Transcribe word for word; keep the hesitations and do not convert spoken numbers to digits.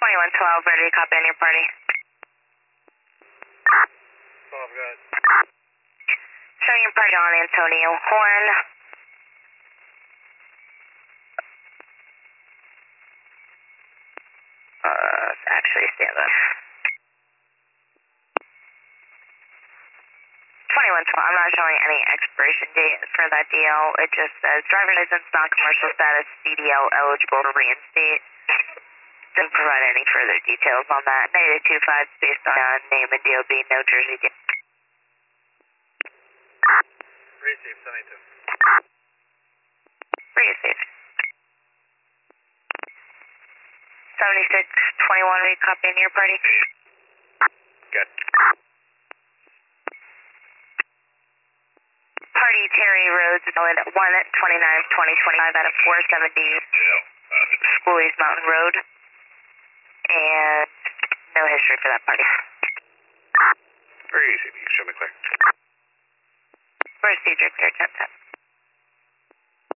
twenty-one twelve, ready to copy on your party. twelve, go ahead. Showing your party on Antonio Horn. Uh, it's actually stand up. twenty-one twelve, I'm not showing any expiration date for that deal. It just says driver's license, non-commercial status, C D L eligible to reinstate. Didn't provide any further details on that. Negative two five based on uh, name and D O B, no Jersey deal. Receive, seventy-two. Receive. seventy-six twenty-one, are you copying your party? Good. Party Terry Rhodes, valid at one twenty-nine twenty twenty-five out of four seventy Schoolies Mountain Road. And no history for that party. Very easy. You can show me clear. Procedure clear, ten ten.